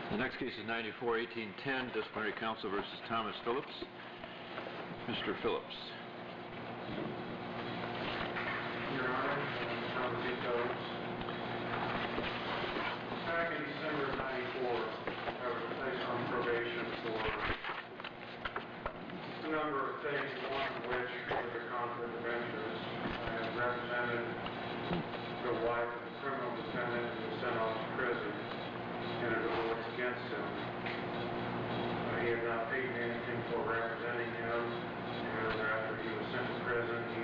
The next case is 94-1810, Disciplinary Counsel versus Thomas Phillips. Mr. Phillips. Your Honor, Thomas E. Phillips. Back in December of 94, I was placed on probation for a number of things, one of which was a conflict of interest. I had represented the wife of a criminal defendant who was sent off to prison in a divorce against him. He had not paid me anything for representing him, and after he was sent to prison, he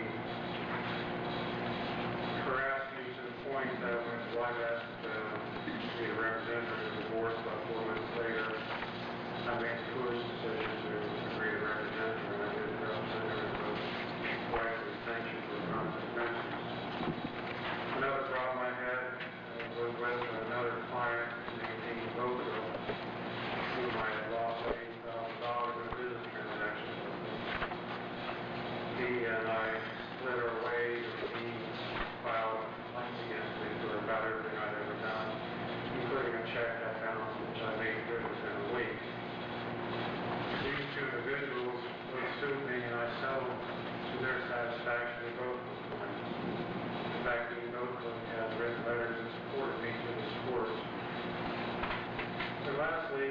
harassed me to the point that when his wife asked me to represent her in a divorce about 4 months later, I made the foolish decision to agree to represent her, and I did represent her and was rightfully sanctioned for conflict of interest. Another problem I had was with another client named Dean Boco, whom I had lost $80,000 in business transactions with him. He and I split our ways, and he filed complaints against me for about everything I'd ever done, including a check I found, which I made good within a week. These two individuals would sue me, and I settled to their satisfaction in both of them. In fact, Dean Boco has written letters in support of me to this court. And lastly,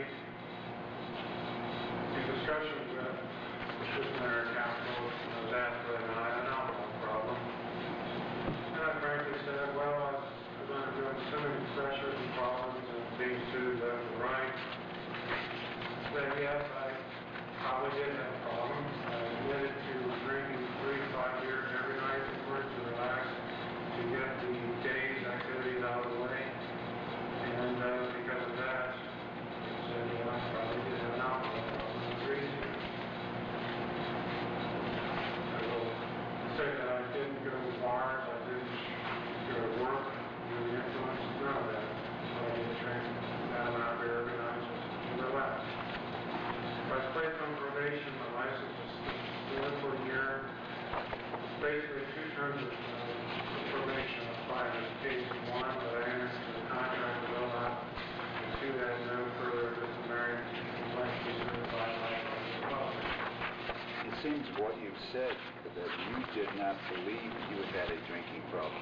in discussions with disciplinary counsel, I was asked whether I had an alcohol problem. And I frankly said, well, I was undergoing so many pressures and problems and being sued left and right. I said, yes, I probably did have a problem. I admitted to drinking 3 to 5 beers every night in order to relax, to get the day's activities out of the way. And because of that, I said, well, I probably did have an alcohol problem. I agreed to it. I will say that I didn't go to bars, I didn't go to work, do the influence, none of that. I did drink that amount of beer every night just to relax. I was placed on probation, my license was suspended for a year. Basically 2 terms of probation applied to this case. 1, that I entered into a contract with ODOT, and 2, that no further disciplinary complaints be certified by the public. It seems what you've said that you did not believe you had a drinking problem.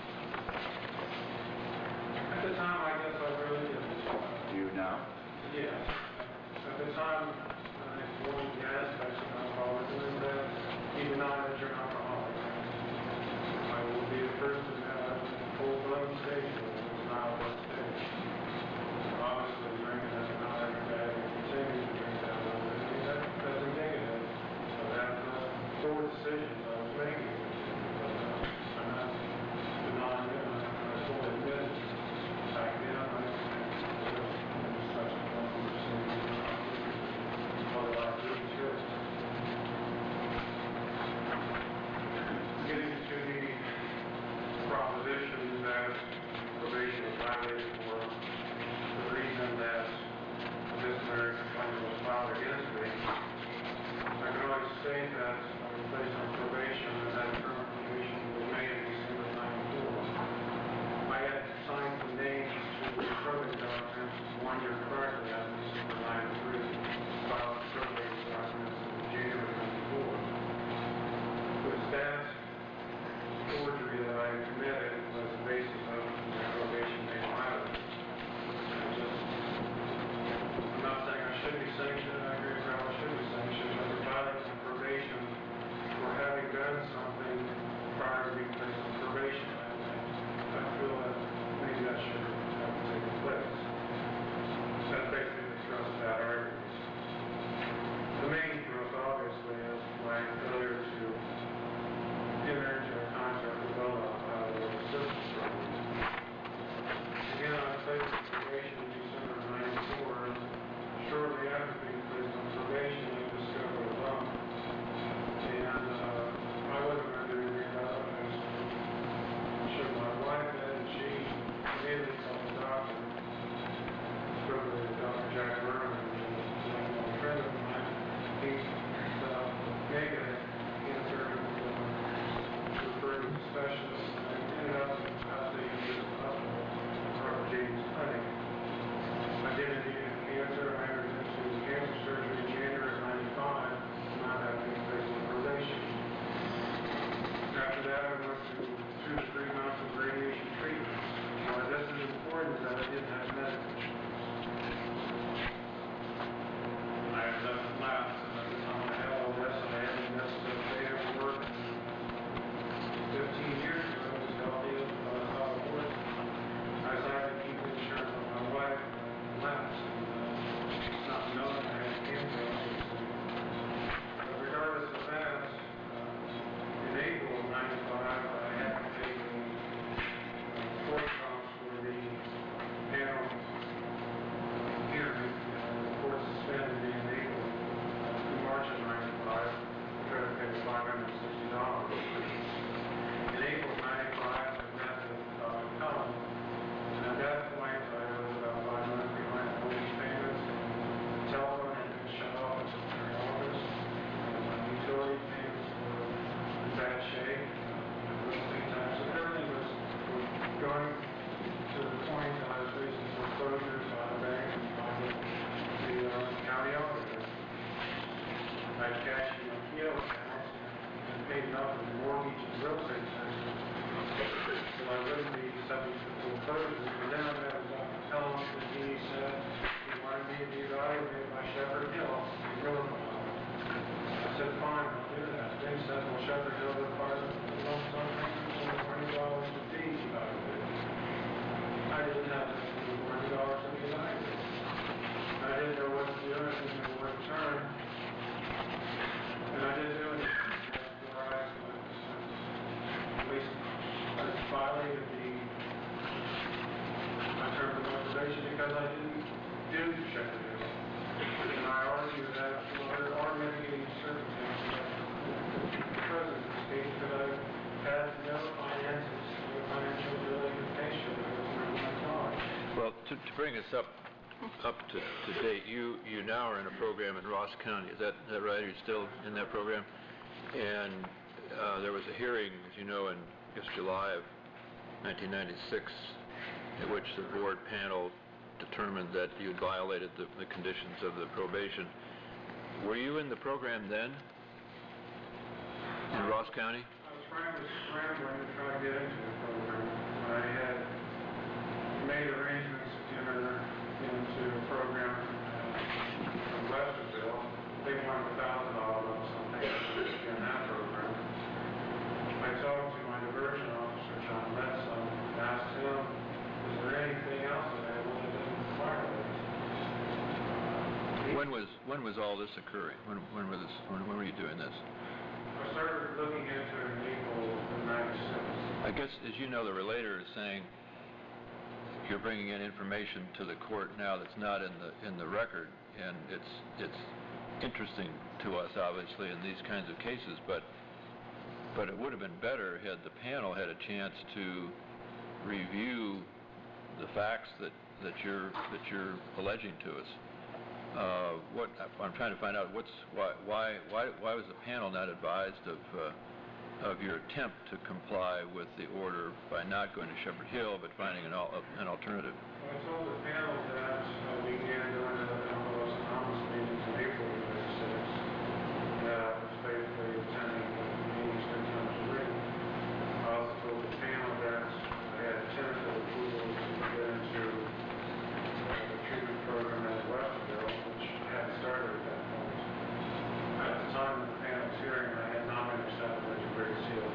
At the time, I guess I really didn't. Do you now? Yes. At the time, I think one of the aspects of alcoholism is that you deny that you're an alcoholic. I will be the first to have a full-blown stage with a denial of that stage. Obviously, drinking that amount every day and continuing to drink that amount every day, that's indicative of that poor decisions I was making. But I'm not denying it, I fully admit it. Back then, I was such a problem to say, otherwise really should. Getting to the proposition that probation was violated for the reason that a disciplinary complaint was filed against me, I can always state that I was placed on probation Shepherd Hill. He wrote about it. I said, fine, I'll do that. Then he said, well, Shepherd Hill requires a lump sum payment of $20 a fee out of it. I didn't have $20 to be either. I didn't know what to do, I didn't know where to turn. And I didn't do anything. That's where I at least violated my terms of motivation because I didn't do Shepherd Hill. And I argue that there are mitigating circumstances present in this case that I had no finances, no financial relocation with my dog. Well, to bring us up to date, you now are in a program in Ross County. Is that right? Are you still in that program? And there was a hearing, as you know, in July of 1996, at which the board panel determined that you had violated the conditions of the probation. Were you in the program then, in Ross County? I was scrambling to try to get into the program. I had made arrangements to enter into a program from Westerville. They wanted $1,000 lump sum payment in that program. I talked to my diversion officer, John Metson, and asked him, is there anything else available that doesn't require this? When was all this occurring? When were you doing this? I started looking into it in April of '96. I guess, as you know, the relator is saying you're bringing in information to the court now that's not in the record, and it's interesting to us, obviously, in these kinds of cases. But it would have been better had the panel had a chance to review the facts that you're alleging to us. What I'm trying to find out why was the panel not advised of your attempt to comply with the order by not going to Shepherd Hill but finding an alternative? Well, I told the panel that we began doing the Alcoholics Anonymous meetings in April of '96. That was faithfully attending the meetings 3 times a week. I also told the panel that I had tentative approval to get into the treatment program at Westerville, which hadn't started at that point. At the time of the panel's hearing, I had not been accepted into Great Seal.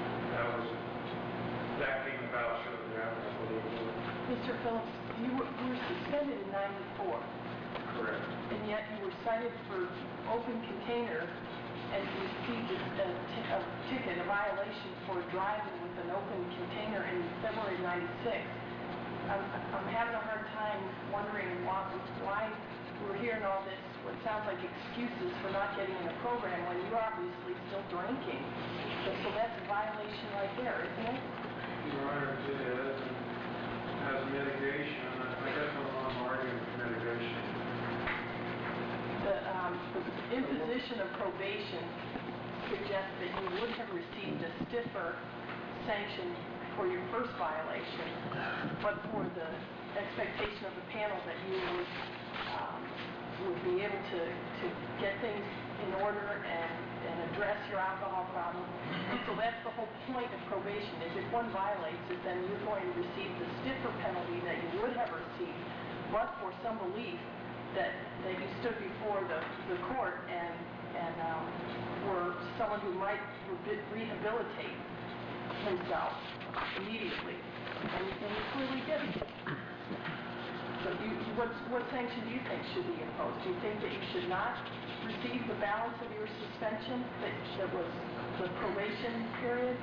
That came about shortly after, I believe. Mr. Phillips, you were suspended in '94. Correct. And yet you were cited for open container and received a ticket, a violation for driving with an open container in February '96. I'm having a hard time wondering why we're hearing all this, what sounds like excuses for not getting in the program when you're obviously still drinking. So that's a violation right there, isn't it? Your Honor, it is. As mitigation, I guess I'm arguing for mitigation. The imposition of probation suggests that you would have received a stiffer sanction for your first violation, but for the expectation of the panel that you would be able to get things in order and address your alcohol problem. And so that's the whole point of probation, is if one violates it, then you're going to receive the stiffer penalty that you would have received, but for some belief that you stood before the court and were someone who might rehabilitate himself immediately. And you clearly didn't. So what sanction do you think should be imposed? Do you think that you should not receive the balance of your suspension that was the probation period?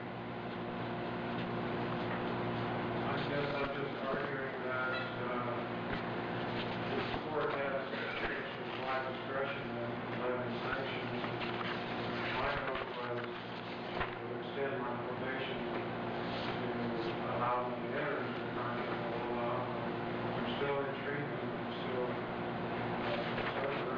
I guess I'm just arguing that this court has wide discretion in levying sanctions. My hope was to extend my probation to allow me to enter into the contract of law. I'm still in treatment. I'm still sober.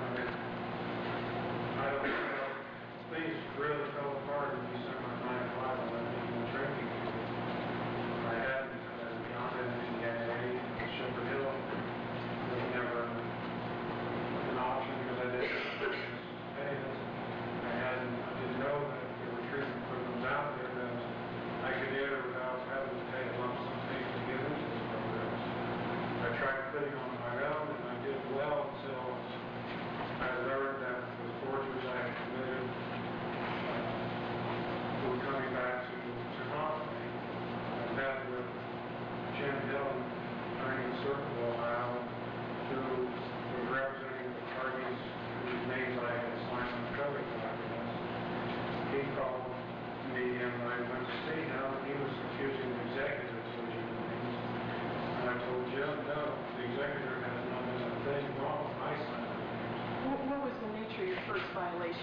I don't know. Things really fell apart in December of '95 when I became a drinking. I hadn't gone to NCAA.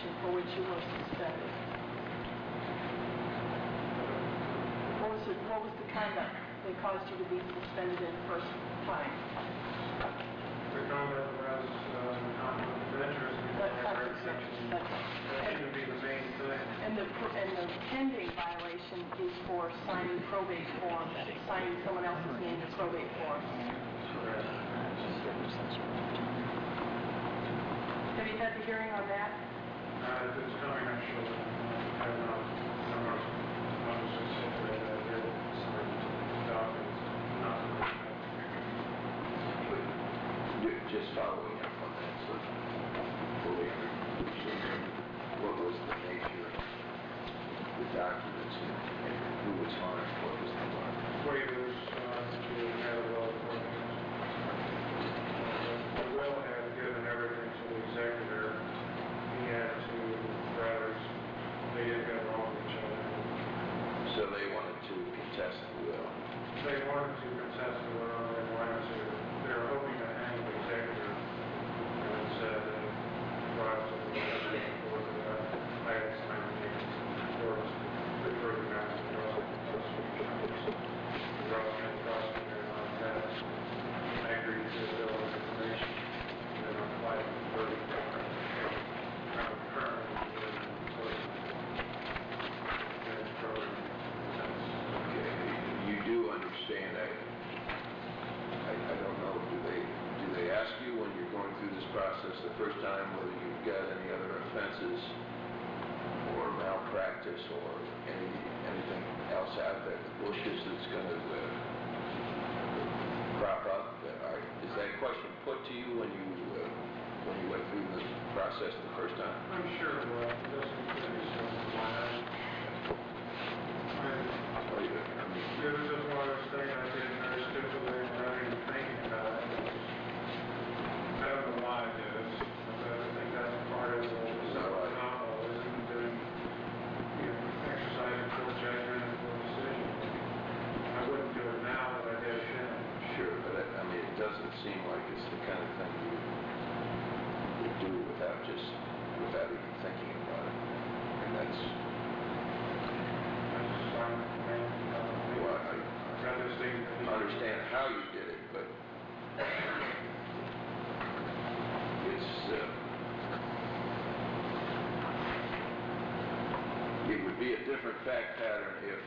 violation for which you were suspended? What was the conduct that caused you to be suspended in the first time? The conduct was conflict of interest in the library section. That shouldn't be the main thing. And the pending violation is for signing probate forms, signing someone else's name to probate forms. Correct. Have you had the hearing on that? It's coming up shortly. I have not, I'm just stipulated that I did sign the documents, not the Just following up on that, so fully understand, what was the nature of the documents and who was harmed, what was the harm? waivers to have a will appointment. The will had given everything to the executor. He had two brothers. They didn't get along with each other. So they wanted to contest the will. They wanted to contest the will. They were hoping to hang the executor. And instead, they brought it to the court that I had signed the name of the court to prove the matter of the will. The Rockland prosecutor on that. I agreed to the bill of information. And then I'm fighting for the current Okay, you do understand that. I don't know, do they ask you when you're going through this process the first time whether you've got any other offenses or malpractice or anything else out there, the bushes that's going to crop up? Is that question put to you when you went through the process the first time? I'm sure it will. It doesn't finish on my end. It was just one of those things I did very stupidly without even thinking about it. I don't know why I did it, but I think that's part of the self-denialism and doing, exercising full judgment and full decision. I wouldn't do it now, but I did it then. Sure, but it doesn't seem like it's the kind of thing you would do without even thinking about it. And that's, I just find, well, I rather thing. understand how you did it, but it would be a different fact pattern if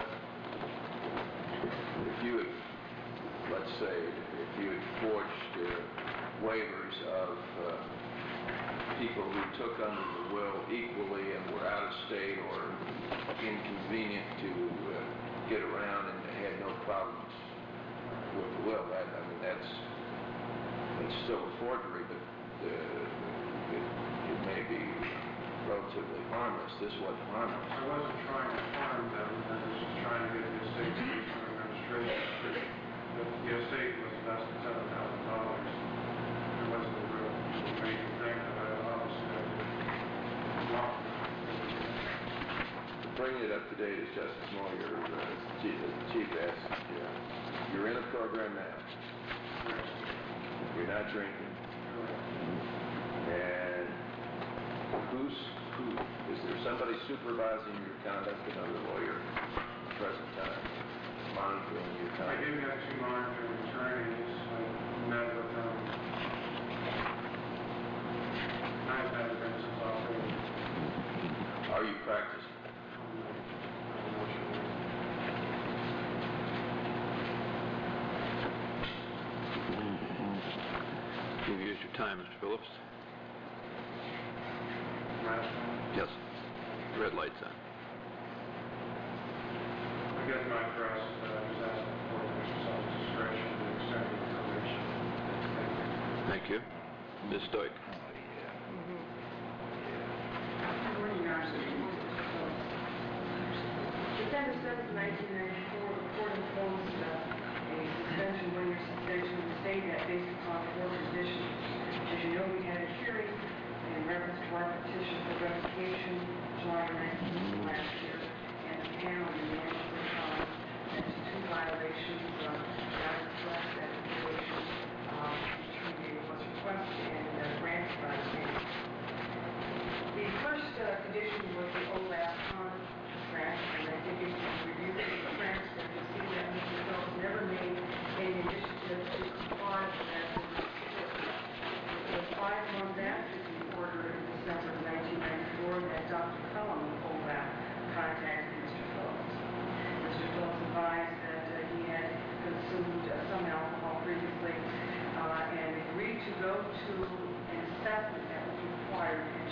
you had, let's say, if you had forged waivers of people who took under the will equally and were out of state or inconvenient to get around and had no problems with the will. That's still a forgery, but it may be relatively harmless. This wasn't harmless. I wasn't trying to harm them, I was just trying to get the estate to do some administration. The estate was less than $7,000. It wasn't a real major thing that I obviously had to walk. Bringing it up to date, as Justice Moyer, the Chief asked, you're in a program now. You're not drinking. And who is there somebody supervising your conduct, another lawyer at the present time, monitoring your I conduct? do have two monitoring attorneys. I met with them. I've never been since October. Are you practicing? You've used your time, Mr. Phillips. Yes. Red light's on. I guess my address is that I was asking for exercise discretion to extend the information. Thank you. Ms. Stoik. December 7th, 1994, the court imposed a suspension, one-year suspension of the state that based upon 4 conditions. As you know, we had a hearing in reference to our petition for revocation July 19th last year, and the panel unanimously found that 2 violations not expressed that application terminated was requested and granted by the state. The first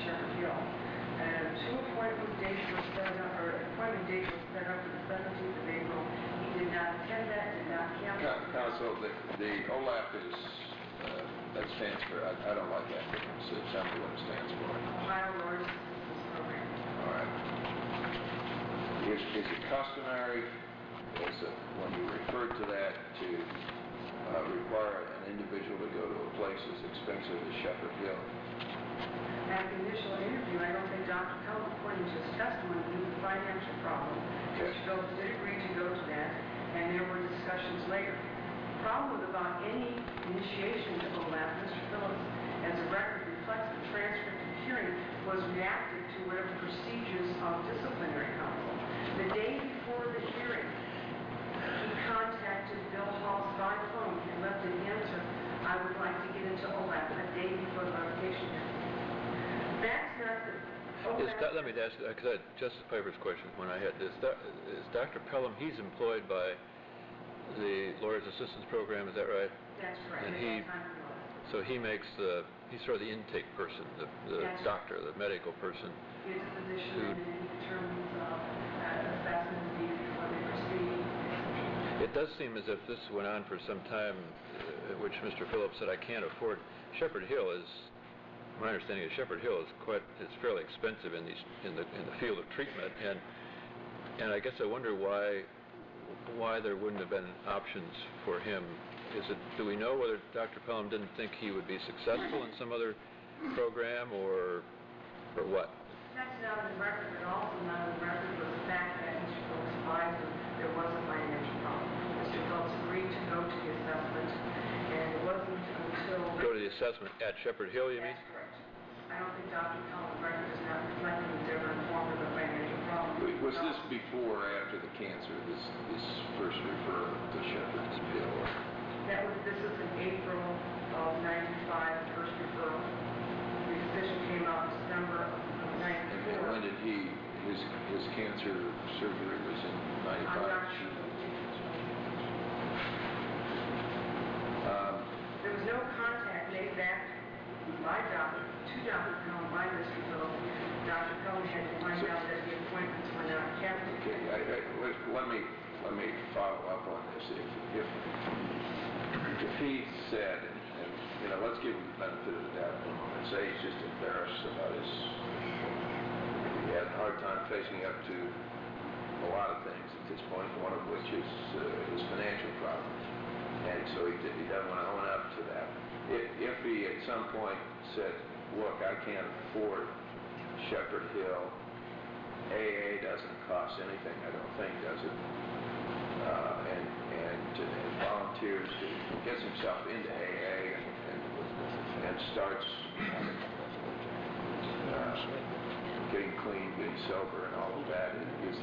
Shepherd Hill. And two appointment dates were set up for the 17th of April. He did not attend that, did not cancel. Counsel, the OLAP is, that stands for, I don't like acronyms, so tell me what it stands for. Ohio Lawyers Assistance Program. All right. Is it customary, when you refer to that, to require an individual to go to a place as expensive as Shepherd Hill? At the initial interview, I don't think Dr. Pelham, according to his testimony, knew the financial problem. Okay. Mr. Phillips did agree to go to that, and there were discussions later. The problem with about any initiation to OLAP, Mr. Phillips, as the record reflects, the transcript of the hearing was reactive to whatever procedures of disciplinary counsel. The day before the hearing, he contacted Bill Hall by phone and left an answer, I would like to get into OLAP the day before the revocation hearing. That's not the OLAP. Let me ask, because Justice Piper's question when I had this, is Dr. Pelham, he's employed by the Lawyers Assistance Program, is that right? That's correct. And At that time, he was. so he's sort of the intake person, the That's doctor, the medical person. He is a physician, and then he determines assessment needed before they proceed. It does seem as if this went on for some time, which Mr. Phillips said I can't afford. Shepherd Hill is, my understanding is Shepherd Hill is fairly expensive in the field of treatment, and I guess I wonder why there wouldn't have been options for him. Do we know whether Dr. Pelham didn't think he would be successful in some other program, or what? That's not in the record, but also not in the record was the fact that Mr. Phillips advised him there was a financial problem. Mr. Phillips agreed to go to the assessment, and it wasn't until... Go to the assessment at Shepherd Hill, you mean? That's correct. I don't think Dr. Pelham's record is not reflecting that they were informed of the financial problem. Was this before or after the cancer, this first referral to Shepherd Hill? This was in April of 95, the first referral. The decision came out in December of 94. And when did his cancer surgery was in 95? I'm not sure. There was no contact made back by Dr. Pelham by Mr. Phillips. Dr. Pelham had to find out that the appointments were not kept. Okay, let me follow up on this. If he said, and let's give him the benefit of the doubt for a moment, say he's just embarrassed about he had a hard time facing up to a lot of things at this point, one of which is his financial problems. And so he doesn't want to own up to that. If he at some point said, look, I can't afford Shepherd Hill, AA doesn't cost anything, I don't think, does it? And volunteers, gets himself into AA and starts getting clean, getting sober, and all of that. Is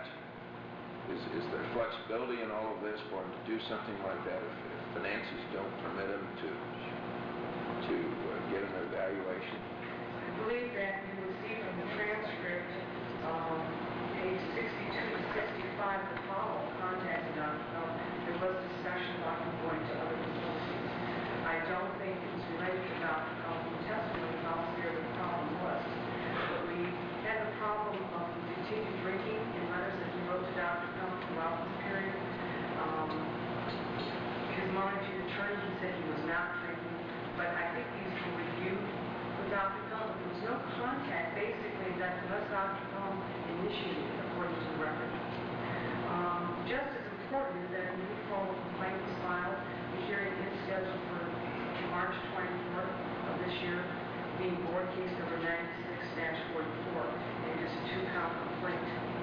there flexibility in all of this for him to do something like that if finances don't permit him to get an evaluation? I believe that you will see from the transcript, page 62 to 65, the follow contacted Dr. Pelham. There was discussion about him going to other facilities. I don't think it was related to Dr. Pelham's testimony how severe the problem was. But we had the problem of continued drinking in letters that he wrote to Dr. Pelham throughout this period. His monitoring attorney, he said he was not drinking, but I think these were reviewed with Dr. Pelham. There was no contact, basically, that unless Dr. Pelham initiated it, according to the record. Just as important is that a new formal complaint was filed. The hearing is scheduled for March 24th of this year, being board case number 96-44, and it is a 2-count complaint.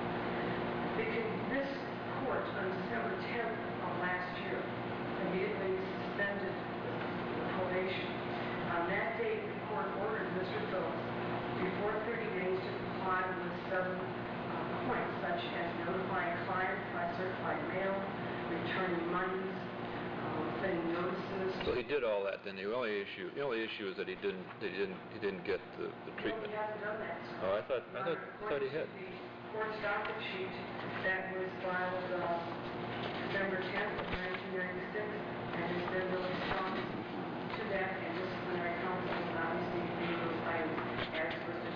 This court, on December 10th of last year, immediately suspended the probation. On that date, the court ordered Mr. Phillips before 30 days to comply with 7 points, such as notifying clients by certified mail, returning monies, sending notices. So he did all that. Then the only issue is that he didn't get the treatment. No, he hasn't done that, sir. Oh, I thought he had. The court's docket sheet that was filed December 10th of 1996, and there's been no response to that, and disciplinary counsel has not received any of those items as listed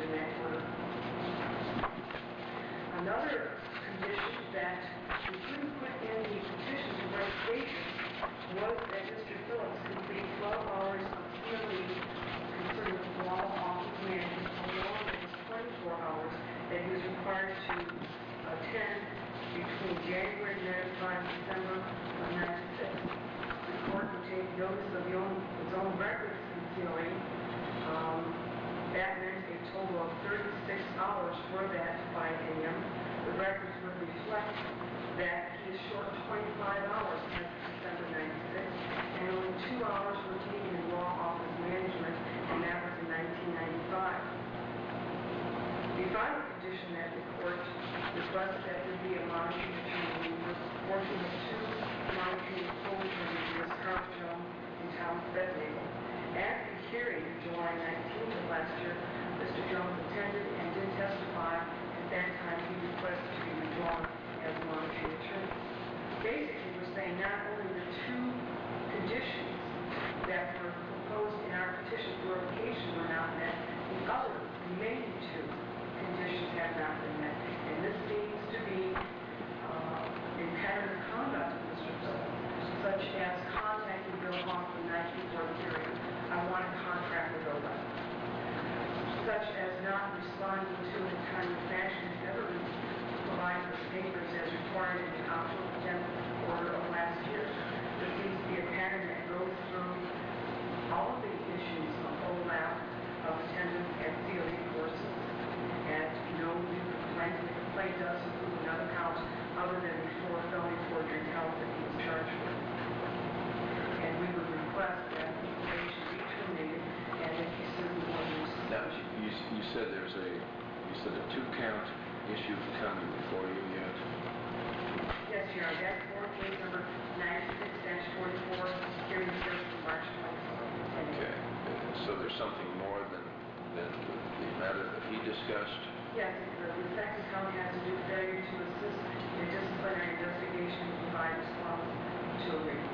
of $36 for that biennium, the records would reflect that he is short 25 hours as of December 96, and only 2 hours were taken in law office management, and that was in 1995. The final condition that the court requested that there be a monitoring attorney was working with 2 monitoring employees, Ms. Carl Jones and Thomas Bednagle. At the hearing in July 19th of last year, Mr. Jones attended and did testify. At that time, he requested to be withdrawn as a monitoring attorney. Basically, we're saying not only the 2 conditions that were proposed in our petition for revocation were not met, the other remaining 2 conditions have not been met. And this seems to be in pattern of conduct of Mr. Phillips, such as contacting Bill Hoff the night before the hearing. I want a contract with OLED. Such as not responding to in a timely fashion and never providing the papers as required in the October 10th order of last year. There seems to be a pattern that goes through all of the issues of OLAP, of attendance at CLE courses, and no new complaint. The complaint does include another count other than the 4 felony forgery counts that he was charged with. And we would request that the probation be terminated and that he serve the 1 year. Now, you said there's a 2-count issue coming before you yet? Yes, Your Honor, that's court case number 96-44, hearing first from March 24th. Okay. So there's something more than the matter that he discussed? Yes, the second count has to do with failure to assist in disciplinary investigation and provide response to a written.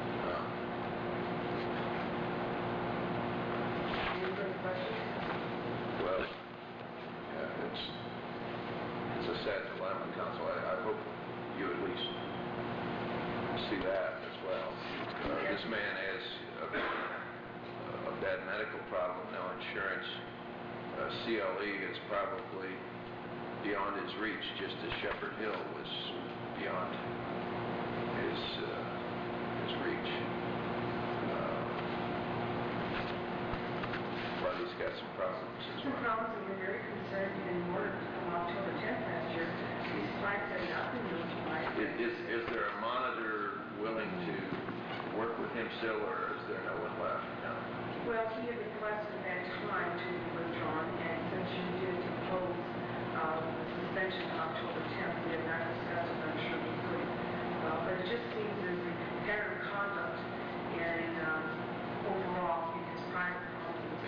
Any further questions? Well, yeah, it's a sad dilemma, counsel. I hope you at least see that as well. This man has a bad medical problem, no insurance. CLE is probably beyond his reach, just as Shepherd Hill was beyond his reach. But he's got some problems as Some well. problems, and we're very concerned in order from October 10th last year, these flights had not been notified. Is there a monitor willing to work with him still, or is there no one left? No. Well, he had requested that time to be withdrawn, and since you did propose the suspension to October 10th, we have not discussed it, I'm sure we could. But it just seems as a pattern of conduct, and overall, in his private problems,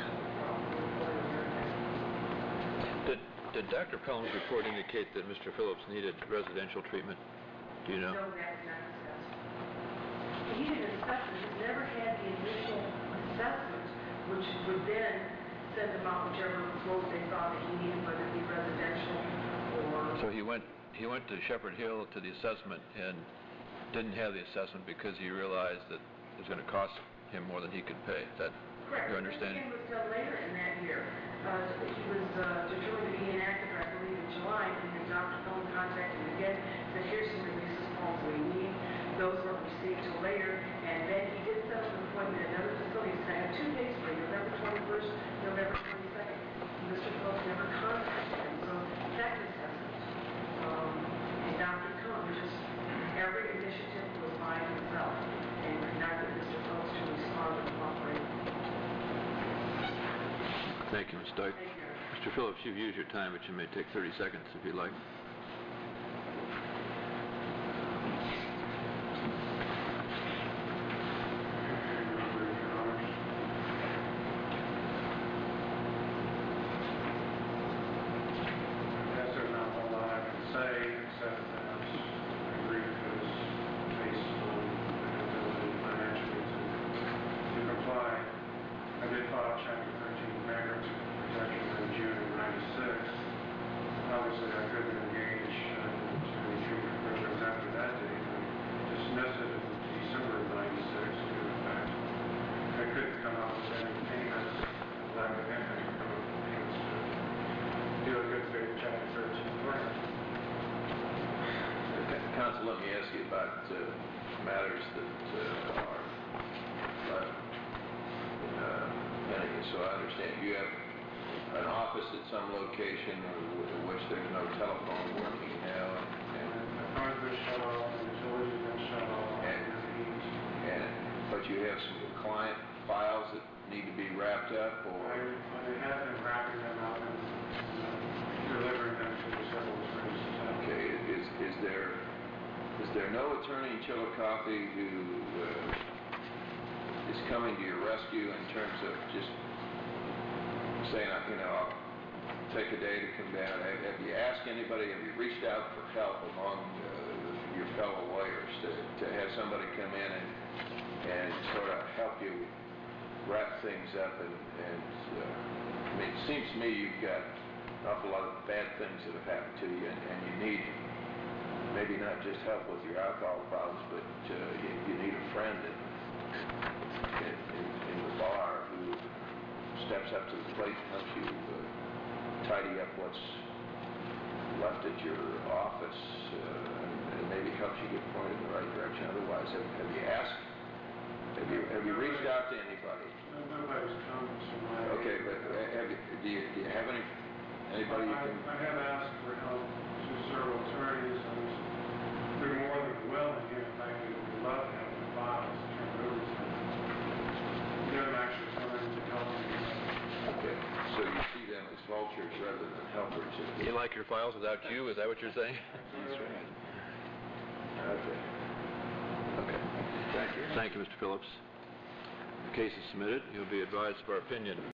Did Dr. Pelham's report indicate that Mr. Phillips needed residential treatment? Do you know? No, that was not discussed. He didn't discuss it, he's never had the initial assessment, which would then send them out whichever quote they thought that he needed, whether it be residential or... So he went to Shepherd Hill to the assessment and didn't have the assessment because he realized that it was going to cost him more than he could pay. Is that Correct. your understanding? It was done later in that year. He was determined to be inactive, I believe, in July, and then Dr. Cohen contacted him again, said, here's some releases forms we need. Those weren't received till later, and then he did set up an appointment at another facility. So I have 2 dates for you, November 21st, November 22nd. Mr. Phillips never contacted him, so that assessment. And Dr. Cohen just, every initiative was by himself, and could not get Mr. Phillips to respond and cooperate. Thank you, Ms. Dyke. Thank you. Mr. Phillips, you've used your time, but you may take 30 seconds if you'd like. I did file Chapter 13 bankruptcy protection in June of '96. Obviously, I couldn't engage to treatment programs after that date, and dismissed it in December of '96 due to the fact I couldn't come up with any payments, lack of income to come up with payments to do a good faith Chapter 13 plan. Counsel, let me ask you about matters that are left pending. So I understand you have an office at some location in which there's no telephone working now, And the phone's been shut off, and the utilities have been shut off, but you have some client files that need to be wrapped up, or? I have been wrapping them up and delivering them to the civil attorney's office. Okay, is there no attorney in Chillicothe who is coming to your rescue in terms of just saying, I'll take a day to come down? Have you asked anybody, have you reached out for help among your fellow lawyers to have somebody come in and sort of help you wrap things up? I mean, it seems to me you've got an awful lot of bad things that have happened to you, and you need maybe not just help with your alcohol problems, but you need a friend in the bar who steps up to the plate and helps you tidy up what's left at your office, and maybe helps you get pointed in the right direction. Otherwise, have you asked? Have you reached out to anybody? Nobody's come to my... Okay, but do you have anybody you can... I have asked for help to several attorneys, and they're more than willing, and in fact, they would love to have the files turned over to them. Them actually coming to help me. Okay, so you see them as vultures rather than helpers. You like your files without you? Is that what you're saying? That's right. Okay. Okay. Thank you. Thank you, Mr. Phillips. The case is submitted. You'll be advised of our opinion.